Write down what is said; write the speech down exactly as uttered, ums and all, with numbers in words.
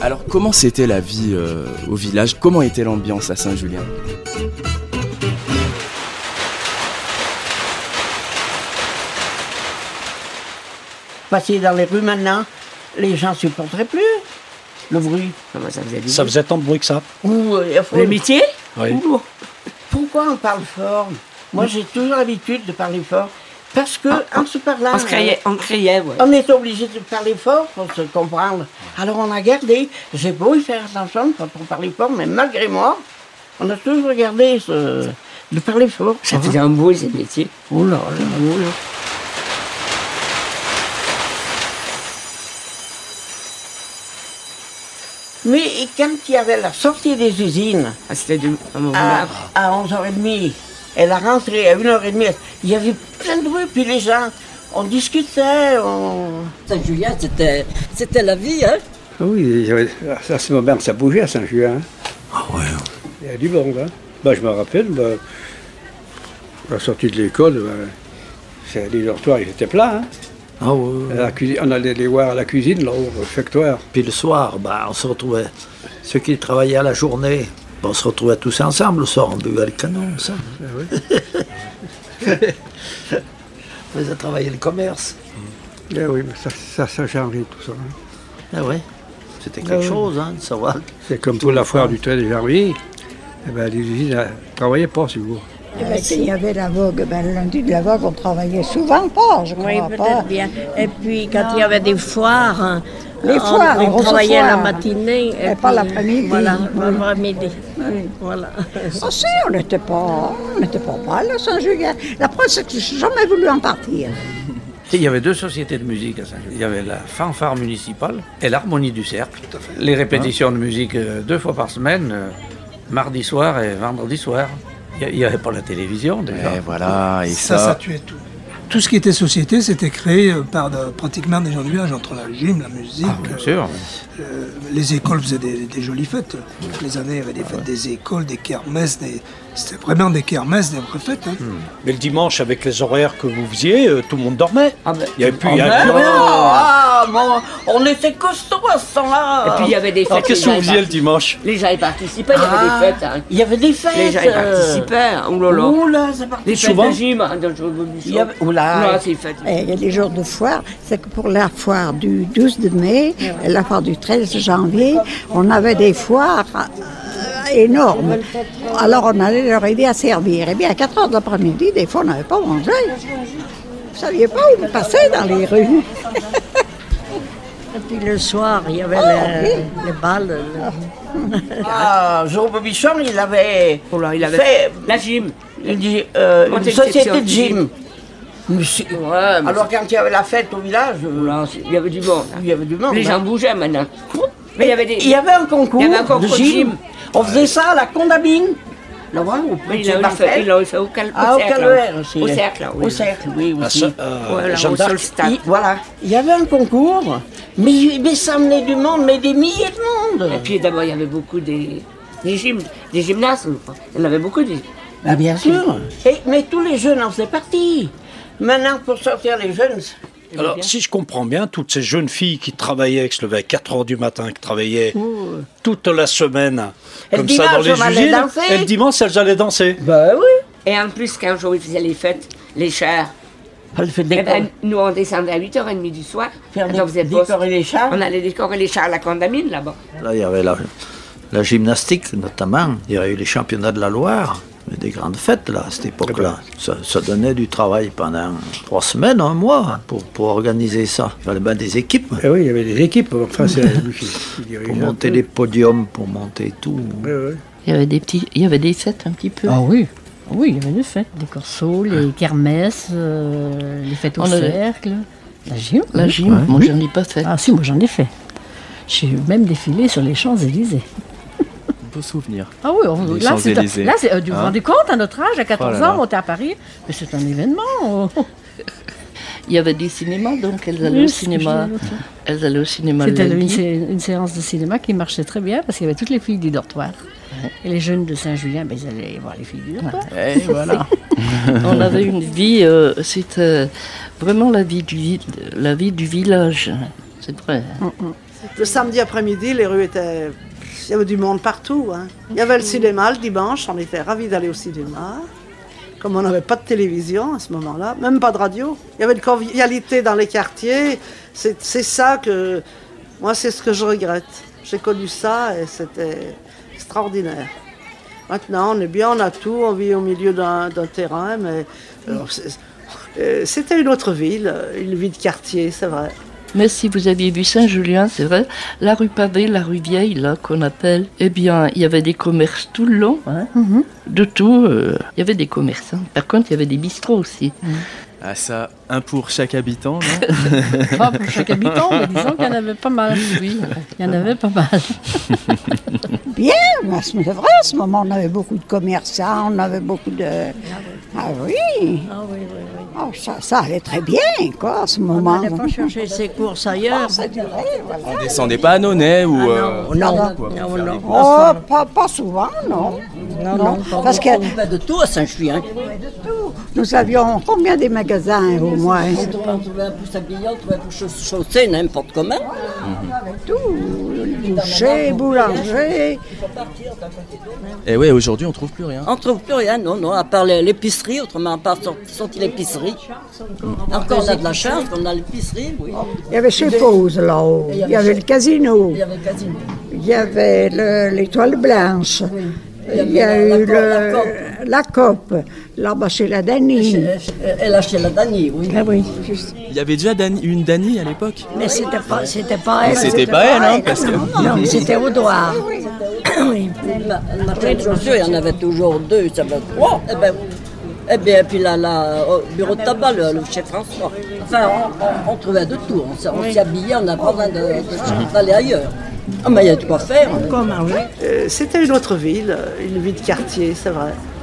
Alors comment c'était la vie euh, au village? Comment était l'ambiance à Saint-Julien? Passer dans les rues maintenant, les gens ne supporteraient plus le bruit. Comment ça faisait du Ça bruit? faisait tant de bruit que ça. Ou, euh, faut- Les métiers? Oui. Ou- Pourquoi on parle fort? Moi, j'ai toujours l'habitude de parler fort. Parce que, en se parlant, On se criait, on criait, ouais. on est obligé de parler fort pour se comprendre. Alors, on a gardé. J'ai beau y faire attention quand on parlait fort, mais malgré moi, on a toujours gardé ce, de parler fort. Ça faisait un bruit, ces métiers. Oh là là, oh là. Mais quand il y avait la sortie des usines, Ah, c'était du... à mon à, village. à onze heures trente, et la rentrée à une heure trente, il y avait plein de bruit, puis les gens, on discutait, on... Saint-Julien, c'était, c'était la vie, hein? Oui, j'avais- à ce moment, ça bougeait à Saint-Julien. Hein. Ah ouais. Il y a du monde. Hein. Ben, je me rappelle, ben, la sortie de l'école, ben, c'est- les dortoirs ils étaient pleins. Hein. Ah ouais. À la cuisine, on allait les voir à la cuisine, là, au réfectoire. Puis le soir, ben, on se retrouvait, ceux qui travaillaient à la journée, ben, on se retrouvait tous ensemble le soir, on buvait le canon, ça. Ah, oui. On faisait travailler le commerce. Eh oui, mais ça, ça, ça a changé tout ça. Hein. Ah ouais, c'était quelque Ah oui. chose, hein, de savoir. C'est comme pour la foire du treize janvier. Eh ben, les usines ne travaillaient pas, si vous. Eh ben, s'il y avait la vogue, ben, le lundi de la vogue, on travaillait souvent pas, je crois Oui, pas. peut-être bien. Et puis, quand il y avait des foires, hein, Les on, foires, les on grosses travaillait foires. la matinée. Et pas puis, l'après-midi. Voilà, Oui. l'après-midi. Voilà. Ah si, on n'était pas, on n'était pas mal à Saint-Julien. La preuve, c'est que je n'ai jamais voulu en partir. Il y avait deux sociétés de musique à Saint-Julien. Il y avait la fanfare municipale et l'harmonie du cercle. Les répétitions de musique euh, deux fois par semaine, euh, mardi soir et vendredi soir. Il n'y avait pas la télévision déjà. Et voilà, et Ça, ça... ça tuait tout. Tout ce qui était société, c'était créé euh, par de- pratiquement des gens du village, entre la gym, la musique. Ah, bien euh, sûr. euh, les écoles faisaient des, des jolies fêtes. Toutes les années, il y avait des fêtes des écoles, des kermesses, des... c'était vraiment des kermesses, des vraies fêtes. Hein. Mais le dimanche, avec les horaires que vous faisiez, euh, tout le monde dormait. Ah ben, Il n'y avait plus, Ah, il y avait ben plus non, rien. ah, bon, on était costauds à ce temps-là. Et puis, il y avait des fêtes. Alors, qu'est-ce que les vous gens faisiez le y dimanche? part- Les gens y participaient, il y avait Ah, des fêtes. Hein. Il y avait des fêtes. Les gens y euh, participaient. Oh là là. Ouh là, ça partait Les fêtes souvent de gym, hein, dans le jour du Il y avait- ouh là. Non, c'est les fêtes. Et il y a des jours de foire, c'est que pour la foire du douze de mai et la foire du treize janvier, on avait des foires euh, énormes. Alors on allait leur aider à servir. Et bien à quatre heures de l'après-midi, des fois on n'avait pas mangé. Vous ne saviez pas où passer dans les rues. Et puis le soir, il y avait Ah, les, oui. les balles. le- Ah, Jean Bobichon, il avait, Oh là, il avait fait la gym. il dit, euh, Monter une une société section de de gym. Mais c'est- Ouais, mais Alors quand il y avait la fête au village, c'est- euh, là, c'est- il y avait du monde. hein. il y avait du monde. Les gens hein. bougeaient maintenant. Mais il y avait des... Il y avait un concours, Il y avait un concours de de gym. gym. On faisait ça à la Condamine. Là, voilà, au Mais petit il l'a Marcel. fait, il l'a fait au, cal... Ah, au cercle. calvaire hein. aussi. Au cercle, oui. Au cercle, oui, Ah, aussi. ça, euh, Voilà, Jeanne au d'Arc. Solstad. Il- voilà. Il y avait un concours, mais, mais ça menait du monde, mais des milliers de monde. Et puis d'abord, il y avait beaucoup des, des, gym... des gymnases. Il y en avait beaucoup. Des... Ah, bien sûr. Et, mais tous les jeunes en faisaient partie. Maintenant, pour sortir les jeunes, Alors, si je comprends bien, toutes ces jeunes filles qui travaillaient, qui se levaient à quatre heures du matin, qui travaillaient toute la semaine, Et le comme ça dans dimanche, les on allait usines, danser. et le dimanche, elles allaient danser. ben oui. Et en plus, qu'un jour, ils faisaient les fêtes, les chars. Elle fait Eh décorer, ben, nous, on descendait à huit heures trente du soir. faire Quand on faisait poste, décorer les chars. on allait décorer les chars à la Condamine, là-bas. Là, il y avait la, la gymnastique, notamment. Il y a eu les championnats de la Loire, mais des grandes fêtes, là, à cette époque-là. Ça, ça donnait du travail pendant trois semaines, un mois, pour, pour organiser ça. Il fallait bien des équipes, Eh oui, il y avait des équipes. Enfin, c'est lui qui, qui dirigeait pour un monter peu. les podiums, pour monter tout. Ouais, ouais. Il y avait des petits, il y avait des fêtes un petit peu. Ah oui, oui, il y avait des fêtes, des corsos, les kermesses, euh, les fêtes au On avait- cercle, la gym. La oui. gym, moi j'en ai pas fait. Ah si, moi j'en ai fait. J'ai même défilé sur les Champs-Élysées. Beau souvenir. Ah oui, on, Les là, c'est, Champs-Élysées. là c'est, euh, vous vous Hein rendez compte, à notre âge, à quatorze Oh là là. ans, monter à Paris, mais c'est un événement. oh. Il y avait des cinémas, donc elles allaient Oui, au c'est ce que je cinéma. disais l'autre fois. Elles allaient au cinéma le C'était une, lundi. sé- une séance de cinéma qui marchait très bien parce qu'il y avait toutes les filles du dortoir. Et les jeunes de Saint-Julien, ben, ils allaient voir les filles du dortoir. Et voilà. On avait une vie, euh, c'était vraiment la vie du, vi- la vie du village. C'est vrai. Mm, mm. Le samedi après-midi, les rues étaient... Il y avait du monde partout. Hein. Il y avait le cinéma le dimanche, on était ravis d'aller au cinéma. Comme on n'avait pas de télévision à ce moment-là, même pas de radio. Il y avait une convivialité dans les quartiers. C'est, c'est ça que... Moi, c'est ce que je regrette. J'ai connu ça et c'était extraordinaire. Maintenant, on est bien, on a tout, on vit au milieu d'un, d'un terrain, mais... Alors, c'est, euh, c'était une autre ville, une vie de quartier, c'est vrai. Mais si vous aviez vu Saint-Julien, c'est vrai, la rue pavée, la rue vieille, là, qu'on appelle, eh bien, il y avait des commerces tout le long, hein, mm-hmm. de tout. Euh, il y avait des commerçants. Par contre, il y avait des bistrots aussi. Mm. Ah ça, un pour chaque habitant, non? Pas pour chaque habitant, mais disons qu'il y en avait pas mal, oui. Il y en avait pas mal. Bien, c'est vrai, à ce moment, on avait beaucoup de commerçants, on avait beaucoup de... Ah oui, ah, oui, oui, oui. Oh, ça, ça allait très bien, quoi, à ce moment. On n'allait pas chercher ses courses ailleurs. C'est vrai, voilà. On descendait pas à Nonay ou... Ah, euh, non, non, non, quoi, non, non. Oh, pas, pas souvent, non. Non, non, non parce que... On fait de tout à Saint-Julien. Nous avions combien de magasins, au moins? On trouvait un pouce habillant, on trouvait un pouce chaussé, n'importe comment. On avait tout, boucher, boulanger. Et oui, aujourd'hui, on trouve plus rien. On trouve plus rien, non, non, à part l'épicerie, autrement, à part sortir l'épicerie. Encore, on a de la chance, on a l'épicerie, oui. Il y avait chez Pose, là-haut. Il y avait le casino. Il y avait le casino. Il y avait le, l'étoile blanche. Oui. Il y a eu le, la cope, là-bas chez la Dany. Elle a chez la Dany, oui. Ah oui. Il y avait déjà Dany, une Dany à l'époque. Mais c'était pas, c'était pas elle. Mais c'était, c'était pas elle, hein, parce que... Non, mais c'était au doigt. Oui. Le marché de chaussures, il y en avait toujours deux, ça va trois. Eh bien, eh bien, puis là, là, au bureau de tabac, le, le chef François. Enfin, on, on, on trouvait de tout. On, on oui. s'y habillait, on n'a pas besoin de, de, d'aller ailleurs. Ah, mais il y a de quoi faire. Quoi manger. Euh, c'était une autre ville, une vie de quartier, c'est vrai.